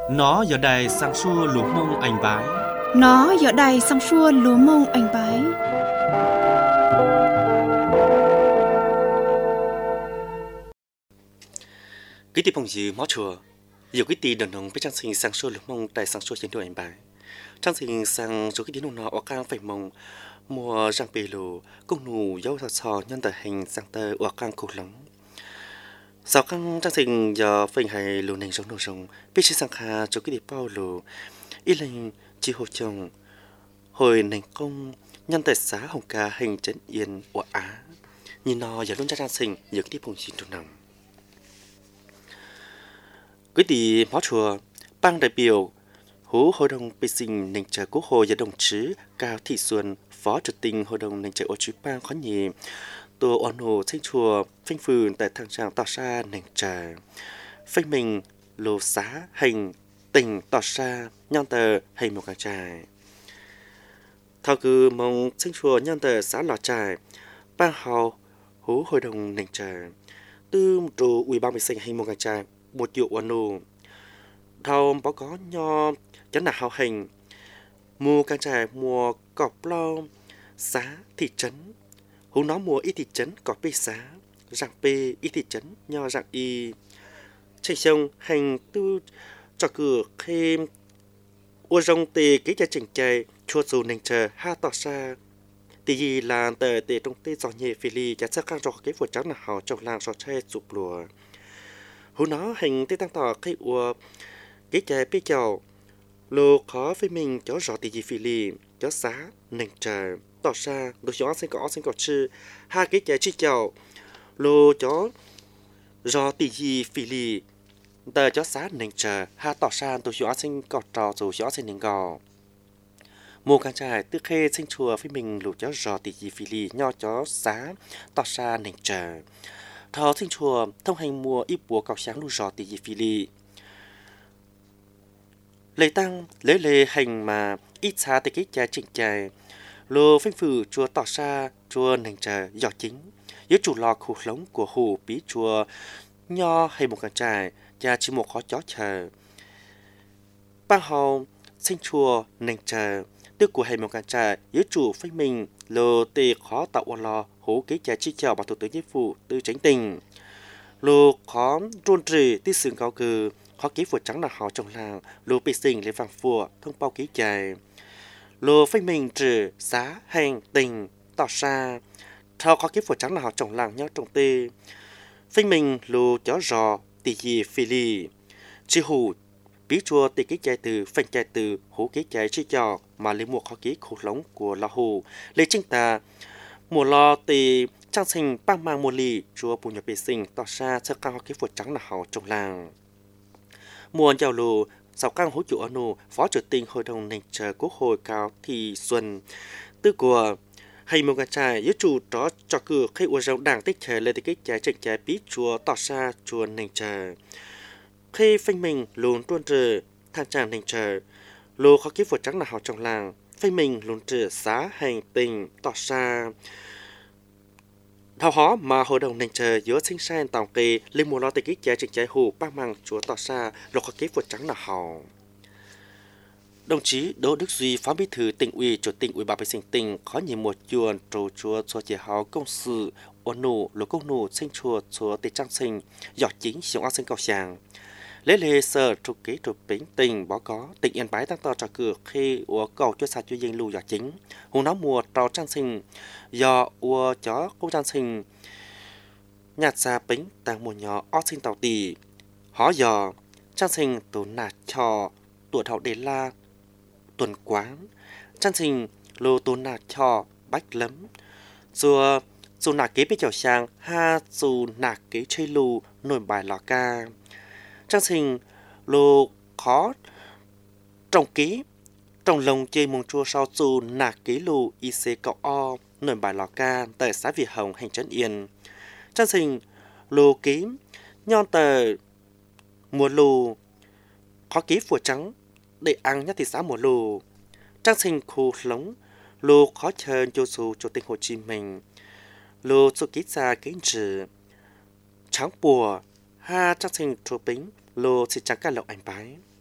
Nó giờ đài sang xua lúa mông anh bái. Nó giờ đài sang xua lúa mông anh bái. Cái tỷ phong gì mó chùa, nhiều cái tỷ đần hồng với trang sinh sang xua lúa mông tại sang xua trên đồi anh bái. Trang sinh sang số cái tỷ nụ nọ ở cang phải mông mùa răng bì lù công nụ dấu sò sò nhân tờ hình sang tờ ở cang cổ lóng. Sau căng trang sinh giờ phải hay lù nền giống nổ rồng biết chỉ sang kha số cái tỷ bao lù ít lên chỉ hồ chồng hồi nền công nhân tờ xá hồng ca hình trấn yên ở Á nhìn nó giờ luôn trang sinh nhiều cái tỷ phong gì trong nòng. Cái tỷ mó chùa bang đại biểu hú hội đồng bê sinh nền trợ quốc hội và đồng chí Cao Thị Xuân phó chủ tịch hội đồng nền trợ ở chuối bang khó nhì tổ ổn hộ thanh chùa phanh phường tại thằng tràng tỏ ra nền trợ phanh mình lô xá hành tỉnh tỏ ra nhân tờ hay một cái trại thao cư mong thanh chùa nhân tờ xã lò trại bang hào hú hội đồng nền trợ tư một trụ ủy ban vệ sinh hay một cái trại một triệu ổn hộ thao báo có nho chắn là hào hình mùa càng trải mùa cọp lo xá thị trấn hú nó mùa ít thị trấn cọp bê xá rạng bê ít thị trấn nho rạng y chạy sông hành tư cho cửa thêm ua rong tê cái cha chỉnh chạy chua dù nành chờ ha tỏ ra tì gì là tờ tê trong tê giò nhẹ phi ly chả chắc càng rõ cái vượt trắng là hào trong làng sò tre sụp lùa hú nó hành tê tăng tỏ cái ua cái cha bê chào lô khó với mình cho rõ tỷ gì phi lì cho xá nền trời tỏ ra đồ gió sinh có chư hai cái trẻ chi chào lô cho rõ tỷ gì phi lì tờ cho xá nền trời ha tỏ ra đồ gió sinh có trò dù gió sinh nền gò mùa càng trải tư khê sinh chùa với mình lù cho rõ tỷ gì phi lì nho cho xá tỏ ra nền trời thọ sinh chùa thông hành mùa ít bùa cọc sáng lù rõ tỷ gì phi lì lễ tăng lễ lễ hành mà ít xa tới cái cha trịnh trài lô phanh phử chùa tỏ xa chùa nành trà giỏ chính với chủ lò khu lống của hồ bí chùa nho hay một càng trài cha chỉ một khó chó chờ bang hầu sinh chùa nành trà tức của hay một càng trài với chủ phanh mình lô tê khó tạo lò hố cái cha chi chào bảo thủ tướng chính phủ tư tránh tình lô khó trôn trì tí sừng cao cừ khó ký phù trắng là họ trong làng lô bị sinh lấy vàng phù thông bao ký dài lô phanh mình trừ giá hành tình tỏ ra thao khó ký phù trắng là họ trong làng nhau trong tê phanh mình lô chó rò tỷ gì phi lì chi hủ bí chua tỷ ký dài từ phanh dài từ hố ký dài chi trò mà lấy một khó ký khổ lống của la hồ lấy chính ta mùa lo tỷ trang sinh bang mang mùa lì chùa bù nhập bị sinh tỏ ra sơ cao khó ký phù trắng là họ trong làng mùa giàu lù sau căng hỗ trợ anu phó chủ tịch hội đồng nền trợ quốc hội Cao Thị Xuân tư của hay một cái trai với chủ đó cho cửa khi uống rượu đảng tích thể lên cái trái trịnh trái bí chùa tỏ ra chùa nền trợ khi phanh mình luôn tuôn trừ than tràng nền trợ lô khó ký phật trắng là họ trong làng phanh mình luôn trừ xá hành tình tỏ ra thao hó mà hội đồng nền trời giữa sinh san tàu kỳ lên mùa lo tây kích trái trịnh trái hù bang mang chúa tỏ xa lộc khó ký vượt trắng là hào đồng chí Đỗ Đức Duy phó bí thư tỉnh ủy chủ tịch ủy ban vệ sinh tỉnh có nhiều một chuồn trù chúa cho chỉ hào công sự ổn nụ lô công nụ sinh chùa chúa tây trang sinh giọt chính sống ác sinh cao sàng lễ lễ sở trục ký trục bính tỉnh báo có tỉnh Yên Bái tăng to trò cửa khi ua cầu cho sa cho dân lưu giọt chính hùng nó mùa trò trang sinh do ua chó công trang sinh nhạt xa bính tăng mùa nhỏ ót sinh tàu tì hó dò trang sinh tổ nạt cho tuổi thọ đề la tuần quán trang sinh lô tổ nạt cho bách lấm dù nạt kế bên chào sang ha dù nạt kế chơi lù nổi bài lò ca trang sinh lô khó trồng ký trong lồng chơi mông chua sau dù nạt kế lù ic cậu o nổi bài lò ca tại xã Việt Hồng hành trấn Yên trang sinh lô ký nhon tờ mùa lù khó ký phùa trắng để ăn nhất thị xã mùa lù trang sinh khu lống lô khó chờ cho dù chủ tịch Hồ Chí Minh lô số ký ra cái chữ trắng bùa ha trang sinh trù bính lô xì trắng ca lộc ảnh bái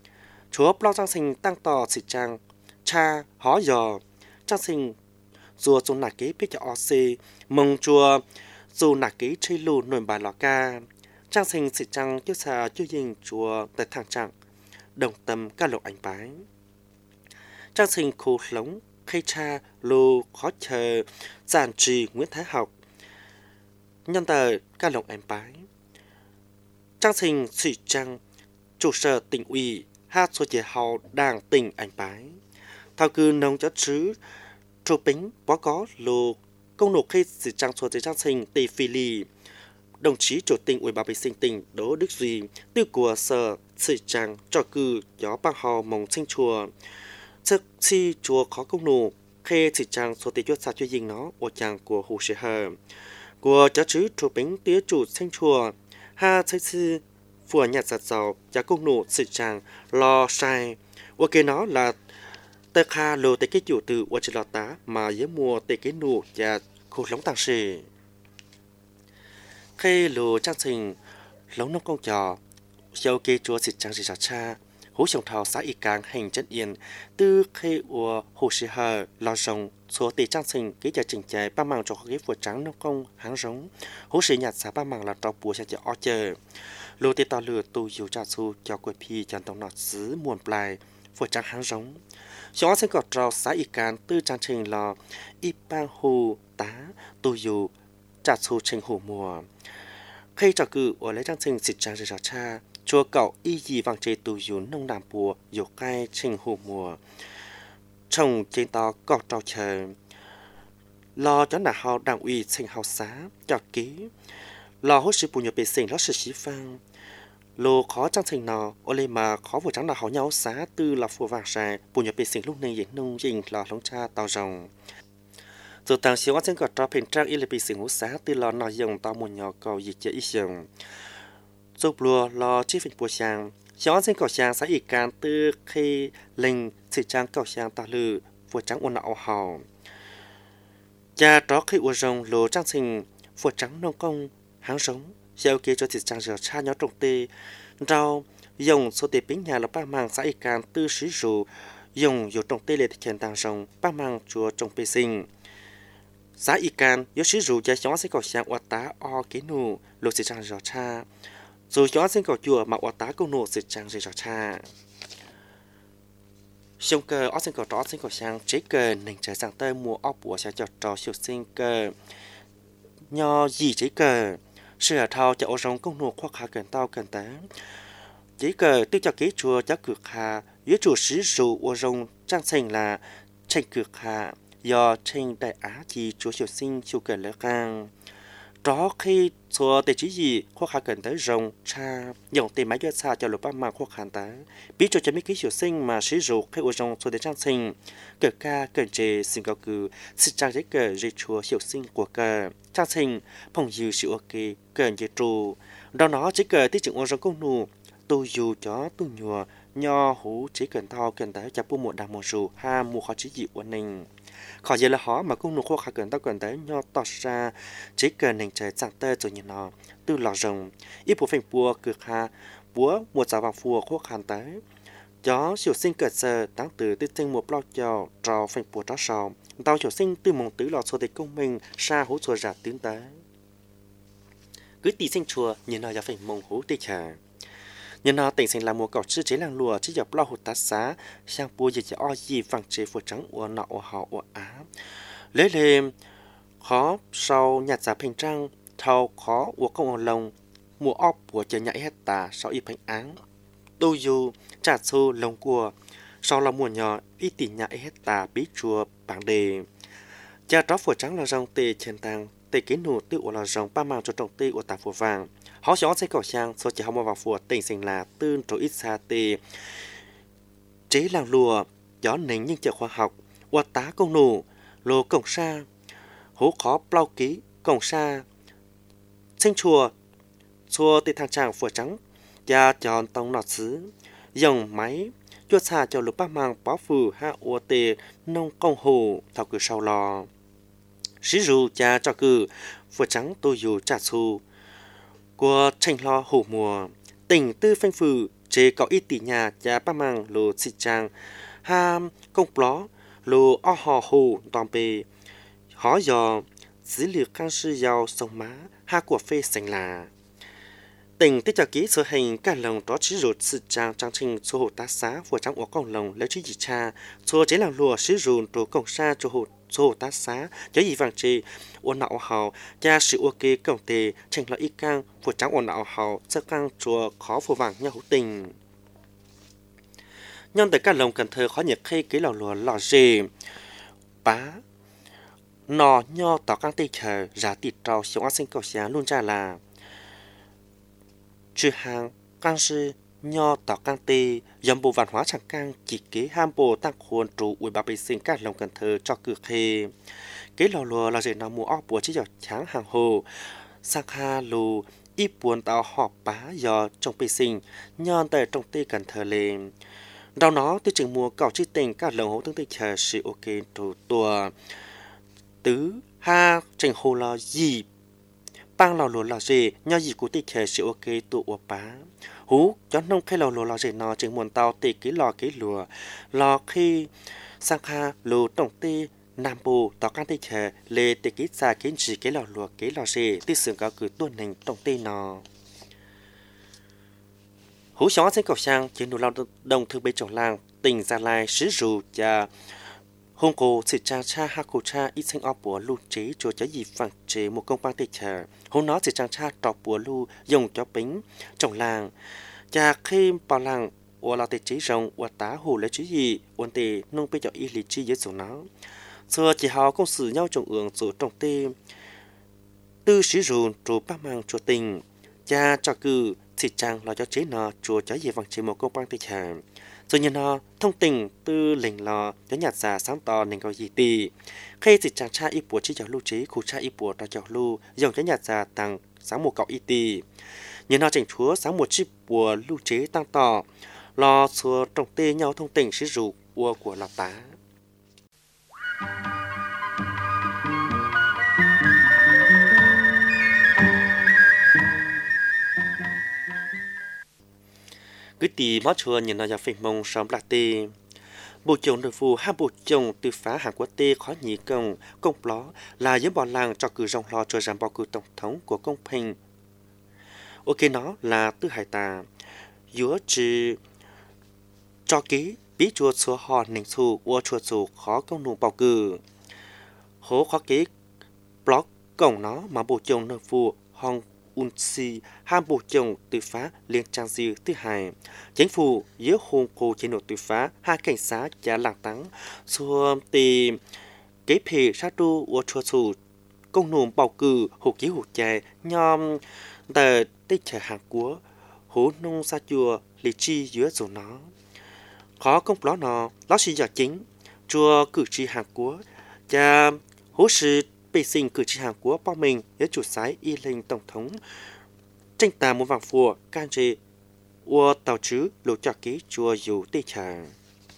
chúa bao trang sinh tăng tỏ sự trang cha hó dò trang sinh dù dù nạc kế biết cho ọ xê mong chùa dù nạc kế chơi lù nổi bài lò ca trang sinh sự trang tiêu xa tiêu dình chùa tại thang trạng đồng tâm ca lộ ảnh bái trang sinh khô lống khay cha lô khó chờ giản trì Nguyễn Thái Học nhân tờ ca lộ ảnh bái trang sinh sự trang trụ sở tỉnh ủy hát số chế hào đảng tỉnh ảnh bái thao cư nông chất chứ trụ bính bó có lô công nộp khi sự trang số chế trang sinh tỷ phi lì đồng chí chủ tịch ủy ban vệ sinh tỉnh Đỗ Đức Duy từ của sở sự trang cho cư gió bằng hào mong sinh chùa trước khi chùa có công nộp khi sự trang số tỷ chốt xa cho dinh nó ở trang của hồ sĩ hờ của chất chứ trụ bính tía chủ sinh chùa ha xây sư phùa nhạt giặt dầu giá công nộp sự trang lo sai ok nó là tờ kha lô tê cái chủ từ ở trên lò tá mà dưới mùa tê cái nụ và khổ lóng tàng sĩ khi lô trang trình lóng nông công trò sau kê chúa xịt trang sĩ trả cha hú trồng thảo xã y càng hành chân yên từ khi ở hồ sĩ hờ lò rồng số tê trang trình ký trả trình chạy ba màng cho cái phùa trắng nông công háng giống hú sĩ nhạt xã ba màng là trò bùa cho ọ chờ lô tê tỏ lửa tu dù trả su cho quê phi chẳng tổng nọt xứ muôn plài phùa trắng háng giống chúng sẽ có trò xã y can từ trang trình lò y bang hồ tá tu dù trả su trình hồ mùa khi trò cử ở lấy trang trình xịt trang rồi trò cha chùa cậu y gì vàng chế tu dù nông đàm bùa dù cai trình hồ mùa trồng trên to có trò chờ lo cho nà hào đảng ủy trình hào xá cho ký lo hốt sự bùa nhập bề sinh lo sự xí phang lô khó trang trình nọ ô lê mà khó vừa trắng là họ nhau xá tư là phù vàng dài bùn nhập bề sinh lúc này diễn nông dình là lông cha tàu rồng rồi tàng xíu trên cọt trò phèn trang y là bề sinh hút xá tư là nọ dòng tàu một nhỏ cầu dịch chế ít dòng giúp lùa lo chi phình bùa sang xíu trên cọt sang xã y can tư khi linh sự trang cầu sang tàu lử vừa trắng ôn nọ hào cha đó khi uo rồng lô trang trình vừa trắng nông công háng sống sau kia cho thịt trang rửa cha nhỏ trồng tê rau dùng số tê bính nhà là ba mang xã y can tư sử dụng dùng dù trồng tê lệ thì khen tàng rồng ba mang chùa trồng bê sinh xã y can yếu sử dụng cho chó sẽ có sang oa tá o kế nụ lô thịt trang rửa cha rồi chó sẽ có chùa mà oa tá công nụ thịt trang rửa cha sông cờ ó sinh có đó sinh có sang chế cờ nền trời sang tơi mùa ó bùa sẽ cho trò siêu sinh cờ nho gì chế cờ sửa thao cho ô rong công nụ khoác hạ cần tao cần té chế cờ tư cho kế chùa cho cực hạ dưới chùa sử dụng ô rong trang sinh là tranh cực hạ do tranh đại á chỉ chùa siêu sinh chùa cờ lỡ càng đó khi số tệ chỉ gì khoác hạ cần tới rồng cha dùng tiền máy cho xa cho lục ba mà khoác hàn tới biết cho mấy cái siêu sinh mà sử dụng khi ô rong số tệ trang sinh cờ ca cờ chế sinh cao cử sự trang chế cờ dây chùa siêu sinh của cờ trang sinh phong dư sự ok cờ dây trù đó nó chỉ cờ tí chừng ô rong công nụ tôi dù chó tôi nhùa nho hú chỉ cần thao cần tới cho bu một đàm một rù ha mua khó chỉ dịu ổn định khỏi giờ là họ mà công nụ khoác hạ cần tao cần tới nho tỏ ra chỉ cần nền trời dạng tơ rồi như nó từ lò rồng ít bộ phim bùa cực ha búa một giáo vàng phùa khoác hàn tới chó siêu sinh cờ sờ tăng từ tư sinh một bao chào trò phim bùa trò sò tao siêu sinh từ mong tứ lò số tịch công minh xa hú chùa giả tiến tới cứ tì sinh chùa như nó ra phải mong hú tê chả nhân nó tỉnh sinh là một cậu chữ chế làng lùa chỉ dọc lao hụt tát xá sang bùa gì o gì vàng chế phù trắng của nọ của họ của á lấy lên khó sau nhạt giả bình trăng thâu khó của công ông lồng mùa óc của trời nhảy hết tà sau y bình áng đôi dù trả xô lồng của sau là mùa nhỏ y tỉ nhảy hết tà bí chùa bảng đề cha đó phù trắng là rong tê trên tàng tê kiến nụ tự của là rong ba màng cho trồng tê của tà phù vàng họ sẽ sẽ cầu sang số chỉ không vào phù tỉnh sinh là tương trổ ít xa tê chế làng lùa gió nính nhưng chợ khoa học qua tá công nụ lô cổng xa hố khó bao ký cổng xa sinh chùa chùa tê thang tràng phù trắng cha chọn tông nọt xứ dòng máy chuột xa cho lục ba mang báo phù ha ua tê nông công hồ thảo cử sau lò sử dụng cha cho cử phù trắng tôi dù trả xu của tranh lo hổ mùa tỉnh tư phanh phừ chế có ít tỷ nhà cha ba mang lô xịt trang ham công pló lô o hò hồ toàn bề họ dò dữ liệu can sư giàu sông má ha của phê xanh là tỉnh tích cho ký sở hình cả lồng đó chỉ rụt sự trang trang trình số hộ tá xá của trang của con lồng lấy chữ gì cha số chế làm lùa sử dụng đồ công sa cho hộ số hộ tá xá cho gì vàng trì ôn nạo hào cha sự ok công tề trình lợi y cang của trang ôn nạo hào sơ cang chùa khó phù vàng nhau hữu tình nhân tại cả lồng Cần Thơ khó nhiệt khi ký lò lùa lò dề bá nò nho tỏ căng tây chờ giá tịt trâu sống ăn sinh cầu xá luôn ra là trừ hàng căng sư nho tỏ căng tây dòng bộ văn hóa chẳng căng chỉ kế ham bộ tăng khuôn trụ ủy bà bê sinh các lồng Cần Thơ cho cử khê kế lò lùa là dễ nó mua ốc bùa chỉ dọc tráng hàng hồ sang ha lù ít buồn tao họp bá do trong bê sinh nhon tại trong tây Cần Thơ lên đau nó tôi chừng mua cỏ chữ tình các lồng hố tương tây chờ sự ok trụ tua tứ ha trình hồ là gì bang lò lúa là gì nhau gì của tây chờ sự ok tụ của bá hú cho nông khai lò lúa là gì nó chừng muôn tao tây cái lúa lò khi sang ha lúa tổng tây nam bộ tao can tây chờ lê tây ký xa kiến chỉ cái lò lúa cái lò gì tây sườn cao cử tuần hình tổng tây nó hú xóa trên cầu sang chiến đấu lao động thương binh trong làng tỉnh Gia Lai sử dụng cha hôm cô sự cha cha ha cô cha ít sinh op của lưu chế cho trái gì phẳng chế một công bang tây chờ hôm nó sự cha cha trọ của lưu dùng cho bính trong làng cha khi vào làng của là tây chế rồng của tá hồ lấy chữ gì ổn tề nông bây giờ y lý chi với số nó xưa chỉ họ công sự nhau trồng ương số trồng tê tư sử dụng trụ ba mang cho tình cha cho cử thị trang lo cho chế nó chùa trái gì vàng chế một công bang tây chờ rồi như nó thông tình từ lệnh lò cho nhạt giả sáng to nên có gì tì khi thị trang cha ít bùa chỉ cho lưu chế khu cha ít bùa cho lưu dòng cho nhạt giả tăng sáng một cậu ít tì như nó chỉnh chúa sáng một chiếc bùa lưu chế tăng to lo xua trồng tê nhau thông tình sử dụng bùa của lò tá cứ tì mót chùa nhìn nó giờ phình mông sớm lạc tê bộ chồng được phù hai bộ chồng từ phá hàng quốc tế khó nhị công ló là những bọn làng cho cử rong lo cho giảm bầu cử tổng thống của công bình ok nó là tư hải tà giữa chỉ cho ký bí chùa số họ nền xu của chùa số khó công nụ bầu cử hố khó ký blog cổng nó mà bộ chồng được phù hong Unsi hai bộ chồng từ phá liên trang diêu thứ hai chính phủ giữa hôn cô trên nội từ phá hai cảnh sát trả làng tắng xua tìm kế phê sát đu của chùa sù công nùm bầu cử hộ ký hộ chạy nhom tờ tích trẻ hàng của hố nông sa chùa lý chi giữa dù nó khó công đó nó chỉ giờ chính chùa cử tri hàng của cha hố sự bề sinh cử tri hàng của bao mình với chủ sái y linh tổng thống tranh tà một vàng phùa can trì ua tàu chứ lộ cho ký chùa dù tê tràng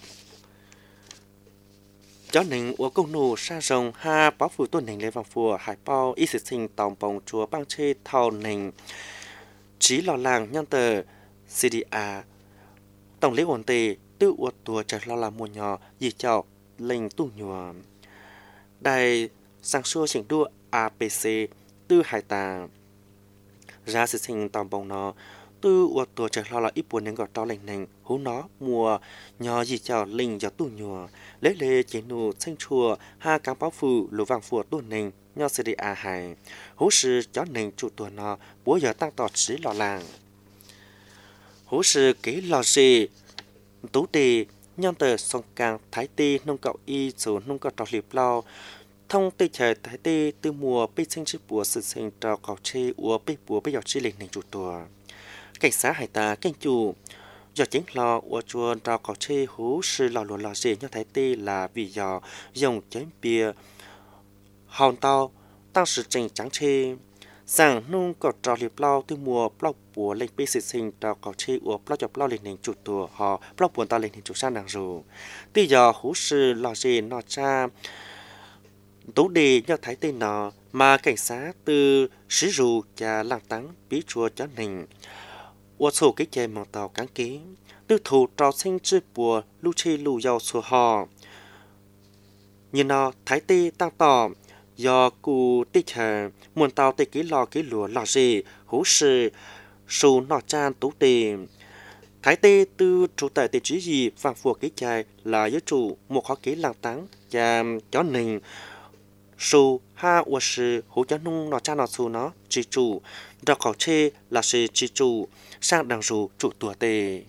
chó nình ua công nụ sa rồng ha báo phù tôn nình lê vàng phùa hải bao y sự sinh tổng bồng chùa bang chê thao nình trí lò làng nhân tờ CDA tổng lễ ổn tề tư ua tùa trở lo làm mùa nhỏ dì chào linh tu nhùa đài sang xua chỉnh đua APC tư hải tà ra sự sinh tòm bồng nó tư ua tùa trở lo là ít buồn nên gọi to lành nành hú nó mùa nhỏ dì chào linh cho tu nhùa lấy lê chế nụ xanh chùa ha cám báo phù lũ vàng phùa tu nành nho CDA hải hú sư chó nành chủ tùa nó bố giờ tăng tọt trí lò làng hú sư kế lò gì tú đề nhân tờ sông càng thái tê nông cậu y dù nông cậu trò liệp lao thông tây trời thái tê từ mùa bê sinh chữ bùa sự sinh trò cậu chê ua bê bùa bê dọc chê lệnh nành chủ tùa cảnh sát hải ta canh chủ do chính lò ua chùa trò cậu chê hú sư lò lùa lò dê nhau thái tê là vì do dòng chén bia hòn tao tăng sự trình trắng chê rằng nông cậu trò liệp lao từ mùa bao bùa lệnh bê sự sinh trò cậu chê ua bao dọc lao lệnh nành chủ tùa họ bao buồn tao lệnh nành chủ sang nàng rù tuy giờ hú sư lò dê nọ cha tú đề nhau thái tê nọ mà cảnh sát từ sử dụng cha làng tắng bí chùa cho nình ô sổ cái chè mong tàu cán kế tư thủ trò sinh chư bùa lưu chê lưu giàu sùa hò như nó thái tê tăng tỏ do cụ tích hà muôn tàu tê ký lùa lò gì hú sư sù nọ chan tú tê thái tê tư chủ tại tê trí gì vàng phùa cái chè là giới chủ một khó kế làng táng và chó nình sù ha ua sư hú chó nung nọ chan nọ sù nó chỉ chủ đọc khẩu chê là sư chỉ chủ sang đằng rù chủ tùa tê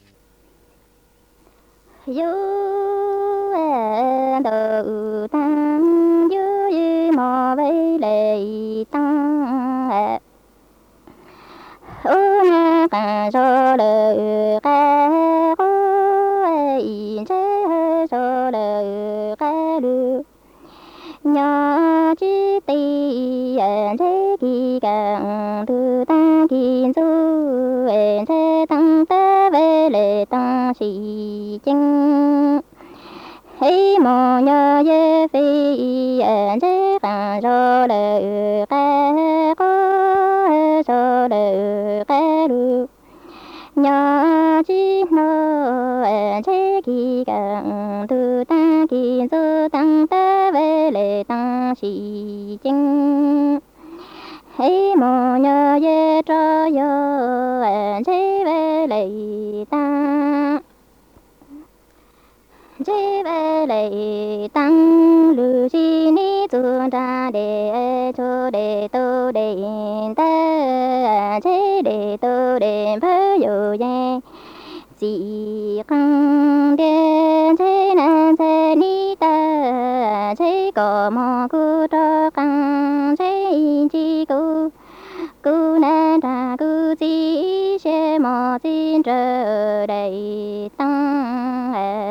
yu đầu tăng yu yu mò vây lệ tăng ô na cả cho lệ ca ô ai chế cho lệ ca lu nhà chi ti chế kỳ càng tu ta kỳ du chế tăng ta về lệ tăng sĩ chính hey mò nhà ye phi chế càng cho lệ ca có cho lệ ca lu nhà chi nó chế kỳ càng tu ta kỳ du tăng ta về lệ tăng sĩ chính hey mò nhà ye cho yo chế về lệ tăng chế về lệ tăng lu chi ni tu ra để cho để tu để ta chế để tu để phơi yo ye chỉ không đến chế nan chế ni ta chế có mò cu cho căng chế chi cu cu nan ta cu chi chế mò xin trở đầy tăng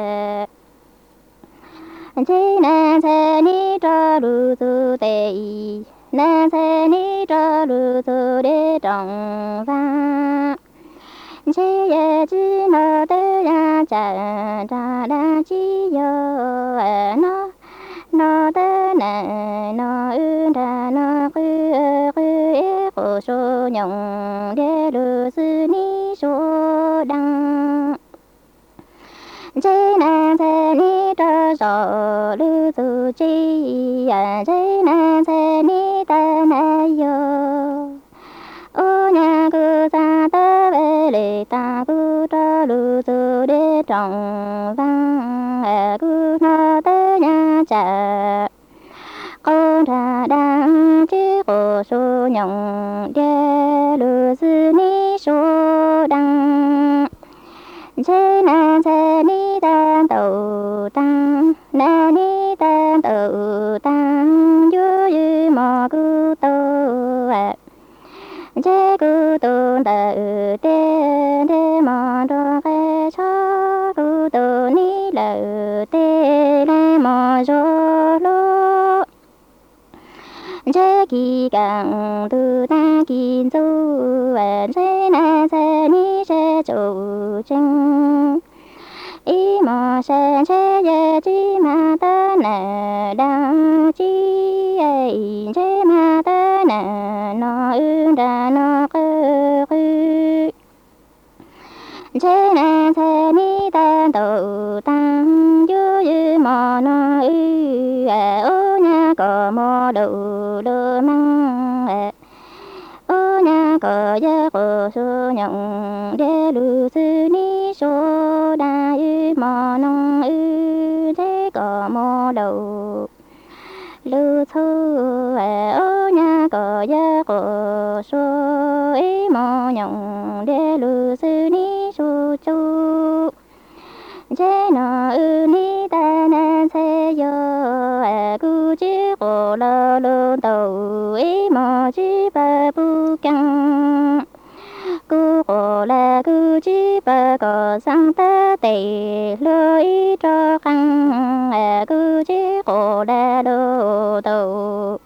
chế nan chế ni cho lu tu tê nan chế ni cho lu tu để trồng va chế ye chi nó tê ya cha cha đa chi yo nó tê nè nó ư đa nó cứ e cô số nhung để lu sư ni số đăng chế na chế ni cho so lu tu chi chế na chế ni ta na yo ô nhà cứ ra ta về lệ ta cứ cho lu tu để trồng vang cứ nó tới nhà cha con ra đang chứ cô số nhung để lu sư ni số đăng chế na chế ni tan tàu tăng na ni tan tàu tăng yu yu mò cứ tàu chế cứ tu tự tê tê mò đô kê cho cứ tu ni lợ tê lê mò rô lô chế kỳ càng tu ta kỳ du chế na chế ni chế chủ trinh ý mò chế ye chi ma ta nè đăng chi ấy chế ma ta nè nó ư đà nó cơ cơ chế na chế ni ta tu tăng yu yu mò nó ư ô nha có mò đầu đô măng ô nha có ye có số nhung để lu sư ni số đa yu mò nong ư thế có mò đầu lu thu ô nha có ye có số ý mò nhung để lu sư ni số chu chế nó ư ni ta na se yo cu chi cô la lu tàu ý mò chi ba bu căng cu cô la cu chi ba có sang ta tê lối cho căng cu chi cô la lu tàu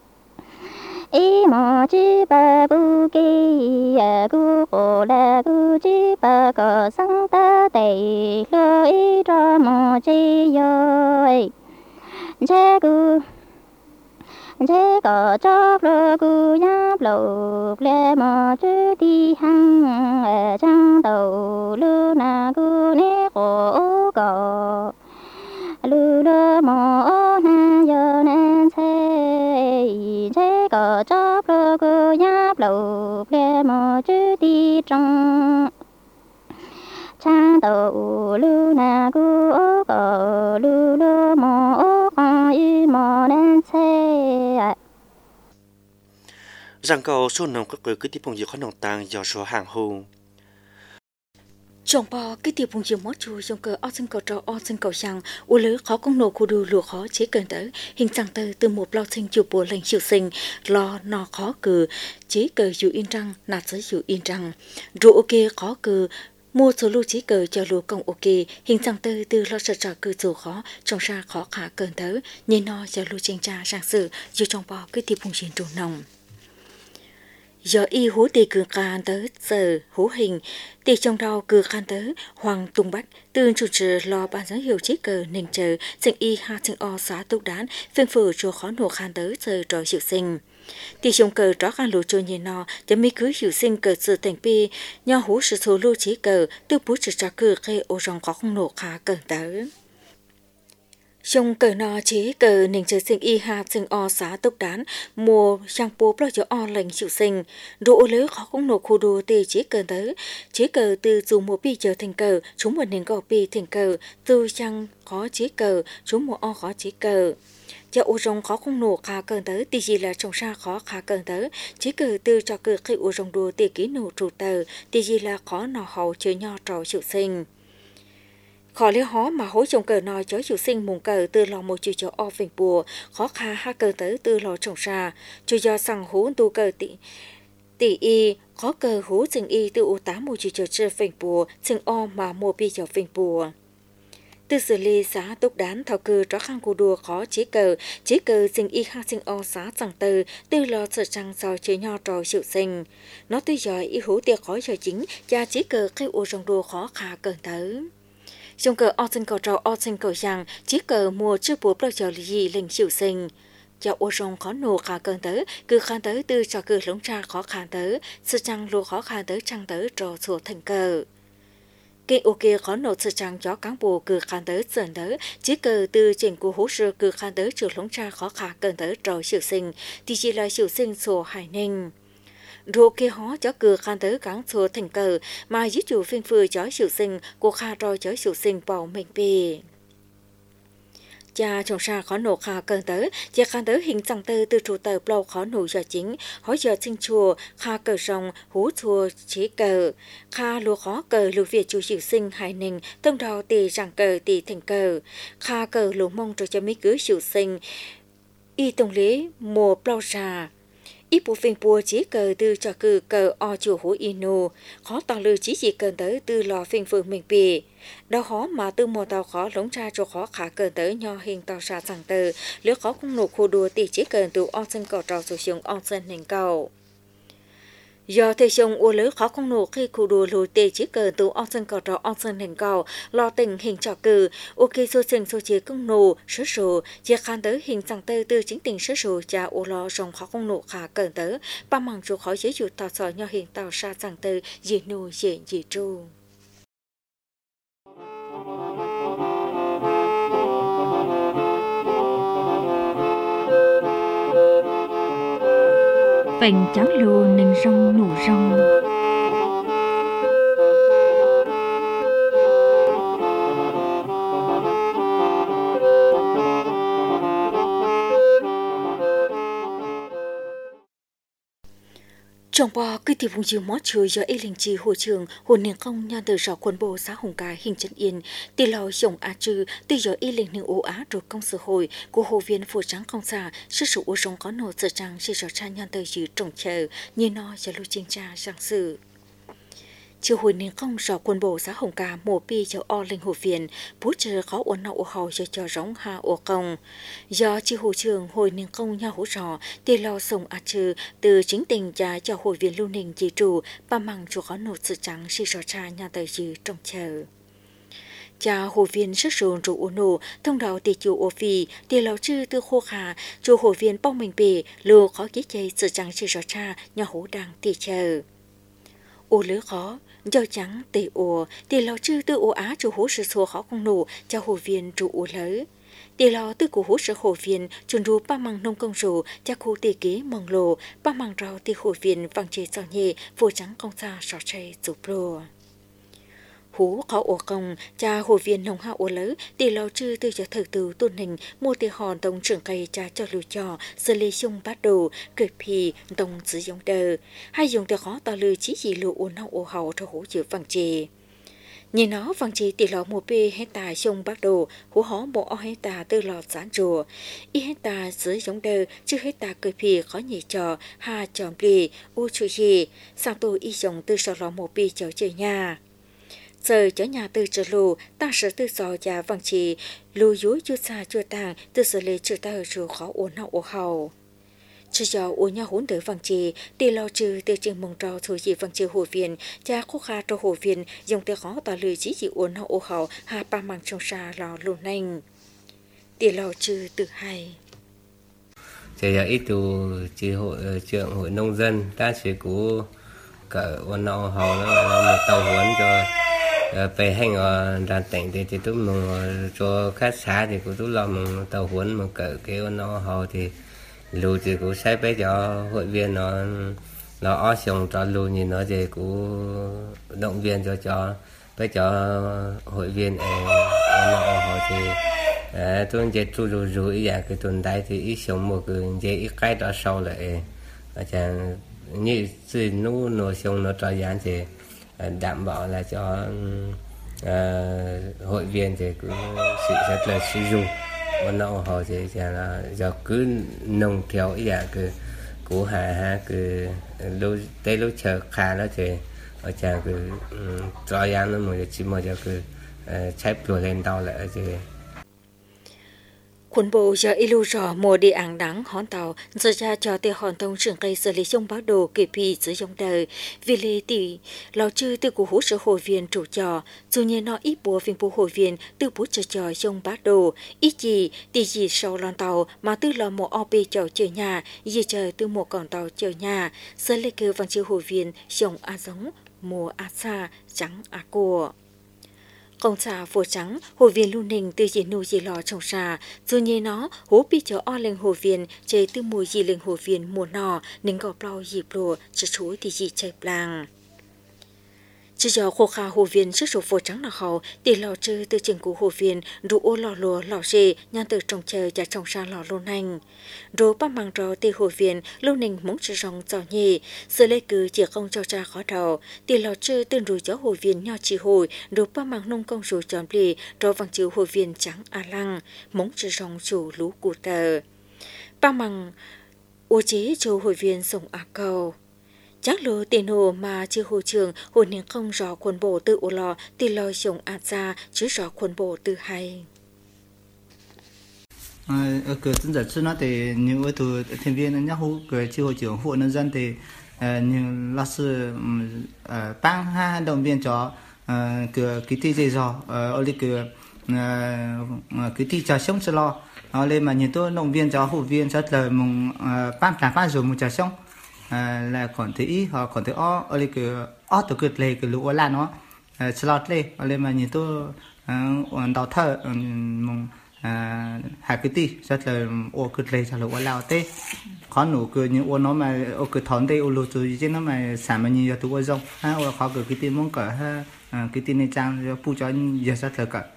ý mò chi ba bu ki cu cô la cu chi ba có sang ta tê lối cho mò chi yo chế chế có chóp lô cú nháp lục lê mò chữ đi hăng ở trong tàu lưu na cú nê cổ cổ lưu lô mò na yo nên chế có chóp lô cú nháp lục lê mò chữ đi trong trang tàu lưu na cú cổ lưu lô mò con y mò nên rằng cầu số nông các người cứ tiếp phong diệt khó nông tàng do số hàng hùng chồng bò cái tiệp vùng chiều mót chùi trong cờ ở sân cầu trò ở sân cầu sang u lưới khó công nổ khu đu lụa khó chế cần tới hình sang từ một lo sinh chụp bùa lệnh chịu sinh lo nọ khó cử chế cờ chịu yên trăng nạt giới chịu yên trăng rượu ok khó cử mua số lưu chế cờ cho lúa công ok hình sang từ lo sợ trò cử dù khó trong ra khó khả cần tới nhìn nó cho lưu tranh tra sang sự dù trong bò cái tiệp vùng chiều trù nồng giờ y hú tì cường can tới giờ hú hình tì trong đầu cường can tới hoàng tung bách tương chủ trì lo ban giám hiệu chế cờ nền chờ sinh y ha sinh o xá tục đán phiên phử cho khó nổ can tới giờ trò hiệu sinh tì trong cờ đó can lũ trôi nhìn nó để mấy cứ hiệu sinh cờ sự thành pi nho hú sự số lưu chế cờ tư bút chỉ trả cờ khi ô rong khó không nổ khá cờ tới trong cờ nọ chế cờ nền trời sinh y ha sinh o xá tốc đán mùa sang bố lo cho o lành chịu sinh rỗ lỡ khó cũng nổ khu đồ tê chế cờ tới chế cờ từ dù mùa pi trở thành cờ chúng một nền gò pi thành cờ từ sang khó chế cờ chúng mùa o khó chế cờ cho ô rong khó không nổ khá cờ tới tì gì là trồng sa khó khá cờ tới chế cờ từ cho cờ khi ô rong đồ tê ký nổ trụ tờ tì gì là khó nọ hậu chơi nho trò chịu sinh khó lấy hó mà hối trong cờ nói cho chủ sinh mùng cờ từ lò một chiều cho o phình bùa khó khá ha cờ tới từ lò trồng xa cho do sang hú tu cờ tỷ y khó cờ hú sinh y từ u tám một chiều cho phình bùa sinh o mà mua bi cho phình bùa từ xử lý giá tốc đán thảo cờ cho khang cô đùa khó chế cờ sinh y ha sinh o giá rằng từ lò sợ trăng sau chế nho trò chịu sinh nó tuy giỏi y hú tiệc khó cho chính cha chế cờ khi u rong đùa khó khá cờ tới trong cờ ở sân cầu trâu ở sân cầu sang chỉ cờ mùa chưa bố bao giờ gì lệnh chịu sinh cho ô rong khó nổ khá cơn tới cứ khăn tới từ cho cứ lống tra khó khăn tới sự trăng lúa khó khăn tới trăng tới trò sổ thành cờ cái ok khó nổ sự trăng cho cán bộ cứ khăn tới dần tới chỉ cờ từ trên của hố sơ cứ khăn tới trừ lống tra khó khăn cơn tới trò chịu sinh thì chỉ là chịu sinh sổ hải ninh rồi kia hó cho cờ khăn tới cán số thành cờ mà dưới chủ phiên phư cho chịu sinh của kha rồi cho chịu sinh bảo mình bì cha trồng sa khó nổ kha cơn tới cha khăn tới hình sang từ chủ tờ bao khó nổ giờ chính hỏi giờ sinh chùa kha cờ rồng hú chùa chế cờ kha lúa khó cờ lúa việt chủ chịu sinh hải ninh tâm đầu tì rằng cờ tì thành cờ kha cờ lúa mông cho mấy cứ chịu sinh y tổng lý mùa bao ra ít bộ phim bùa chỉ cờ từ cho cờ cờ o chùa hú inu khó tao lư chỉ cần tới từ lò phim phượng mình bì đâu khó mà từ mùa tàu khó lống ra cho khó khả cần tới nho hình tàu xa rằng từ lứa khó không nộp khu đua thì chỉ cần từ on sân cỏ trò sử dụng on sân hình cầu do thế xong u lứa khó không nổ khi khu đua lùi tê chỉ cần từ on sân cỏ trò on sân hình cầu lo tình hình trò cử ok số sinh số chế công nổ số số chỉ khăn tới hình rằng từ chính tình số số cha u lo rồng khó không nổ khả cần tới ba măng số khó chế dụ tàu sò nho hình tàu xa rằng từ gì nô gì tru Vành trắng lùa nền rong nụ rong trong bò cứ thì vùng chiều mót chơi do linh chi hồ trường hồ niên không nhan từ rõ quân bộ xã Hồng Cài hình chân yên tỷ lò dòng á trừ tỷ do linh nương ố á rồi công sở hội của hồ viên phổ trắng không xa sự sự ô rong có nổ sở trang chỉ rõ cha nhan từ chữ trồng chờ như nó cho lưu chính tra giang sự chiều hồi niên không rõ quân bộ xã Hồng Cà mùa pi cho o linh hồ phiền bút chờ khó uốn nậu hầu cho rống ha ô công do chi hồ trường hồi niên không nhau hỗ rõ tỷ lo sông á trừ từ chính tình cha cho hồi viên lưu ninh chỉ trụ ba măng cho khó nột sự trắng si rõ cha nhà tới chữ trong chờ cha hồ viên rất sồn trụ ô nô thông đạo tì chủ ô phi tì lão chư tư khô khả chủ hồ viên bong mình bì lô khó ký chơi sự trắng sự rõ cha nhà hố đang tì chờ ô lứa khó do trắng tì ô tì lão chư tư ô á chủ hố sự xô khó không nổ cha hồ viên trụ ô lỡ tì lão tư của hố sự hồ viên chuẩn rù ba măng nông công rù cha khu tì ký mong lô ba măng rau tì hồ viên vàng chế giàu nhẹ vô trắng công xa rõ chay rụp lô hú khó ổ công cha hồ viên nông hạ ổ lỡ tỷ lão chư từ cho thử từ tuần hình mua tiền hòn đồng trưởng cây cha cho lưu trò xử lý xung bắt đầu cười pì đồng sử dụng đờ hay dùng từ khó tao lưu chỉ gì lưu ôn hậu ổ hậu cho hú chữ vàng chì nhìn nó vàng chì tỷ lão một bê hết tài xung bắt đầu hú hó bộ o hết tà từ lọt gián rùa y hết tà sử dụng đờ chứ hết tà cười pì khó nhị trò ha chòm lì u chú gì sang tôi y dùng từ sau lọ một bê cháu chơi nhà giờ cho nhà từ trở lù ta sẽ từ giò già vàng trì lù dối chưa xa chưa tàng từ giờ lấy chưa ta rồi khó ổn hậu ổ hậu chỉ do ổn nhau hỗn đỡ vàng trì đi lo trừ từ trường mong trò thôi gì vàng trì hồ viên cha khô kha cho hồ viên dùng từ khó tỏ lười chỉ ổn hậu ổ hậu hà ba mang trong xa lò lù nành đi lo trừ từ hai chỉ là ít từ chỉ hội trưởng hội nông dân ta chỉ cố cả ổn hậu hậu nó là một tàu huấn cho về hành ở đàn tỉnh thì tôi mong cho khách xã thì cũng tôi làm tàu huấn mà cỡ cái nó họ thì lù thì cũng sẽ bây giờ hội viên nó ở xong cho lù nhìn nó thì cũng động viên cho bây giờ hội viên nó họ thì tôi chỉ tôi rủi ra cái tuần đây thì ít sống một cái ít cái đó sau lại chẳng như gì nó xong nó cho dán thì đảm bảo là cho hội viên thì cứ sự rất là sử dụng và nó họ thì là giờ cứ nông theo ý là cứ cũ hà cứ lúc chờ khá nó thì ở chàng cứ cho dán nó một chỉ một giờ cứ chép rồi lên tàu lại thì khuôn bộ giờ ilu rõ mùa đi ảng đắng hòn tàu giờ ra cho tiêu hòn thông trưởng cây xử lý trong báo đồ kỳ phi sử dụng đời vì lý tỷ lão chư từ của hỗ trợ hội viên chủ trò dù nhiên nó ít bùa viên bộ hội viên từ bút trò trong báo đồ ít gì tỷ gì sau lon tàu mà từ lò một op chào chờ nhà gì chờ từ một con tàu chờ nhà giờ lấy cơ văn chư hội viên trong a giống mùa a xa trắng a cua công xã phố trắng hội viên lưu ninh từ gì nô gì lò trồng xà dù như nó hố bị cho o lên hội viên chế từ mùi gì lên hội viên mùa nọ nên gọp lau dịp lùa chứ chúi thì gì chạy làng chỉ do khô kha hội viên sức số phố trắng là hậu tỷ lò trừ từ trường của hội viên đủ ô lò lùa lò rê nhan từ trồng chờ và trồng xa lò lô nành đồ ba mang rò tỷ hội viên lưu ninh muốn sử dụng giò nhì sự lê cử chỉ không cho cha khó đầu tỷ lò trừ từ rùi gió hội viên nho chỉ hồi đồ ba mang nông công rùi chọn lì rồi vàng chữ hội viên trắng a lăng muốn sử dụng chủ lũ cụ tờ ba mang ô chế cho hội viên sống a cầu chắc lô tiền hồ mà chưa hồ trường hồ niên không rõ khuôn bộ từ ô lò tỷ lò sống a ra chứ rõ khuôn bộ từ hay cái tính chất nó thì những cái từ thành viên nhắc hú cái chi hội trưởng hội nông dân thì những là sự bang ha động viên cho cái tí gì rồi ở đây cái tí trà sống sẽ lo lên mà những tôi động viên cho hội viên rất là mong ban làm ban rồi một trà sống là còn thấy họ còn thấy ở đây cái từ cái này cái lúa lan nó slot lên mà nhìn tôi đào thơ mong hai cái tí rất là ô cái này là lúa lao tê khó nổ cái những ô nó mà ô cái thón tê ô lúa rồi chứ nó mà sản mà nhiều từ ô rong ha ô khó cái tí mong cả ha cái tí này trang phụ cho giờ rất là cả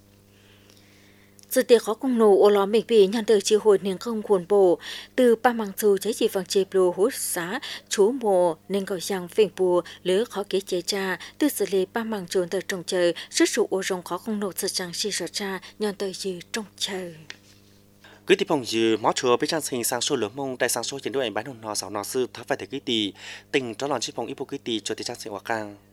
sự tiệc khó cùng nổ ô lò mình bị nhận từ chi hội niềng không khuôn bộ từ ba mang dù cháy chỉ vàng chê bồ hút xá chú mồ nên gọi rằng phình bùa lứa khó kế chế cha từ xử lý ba mang trốn từ trong trời sức sụ ô rong khó không nổ sự trang si sở cha nhận từ gì trong trời cứ tiếp phong dư mó chùa bên trang sinh sang số lượng mông tại sang số chiến đội anh bán hồn nọ sáu nọ sư thắp phải thể ký tì tình cho lòn chi phong ipo ký tì cho tới trang sinh hoa cang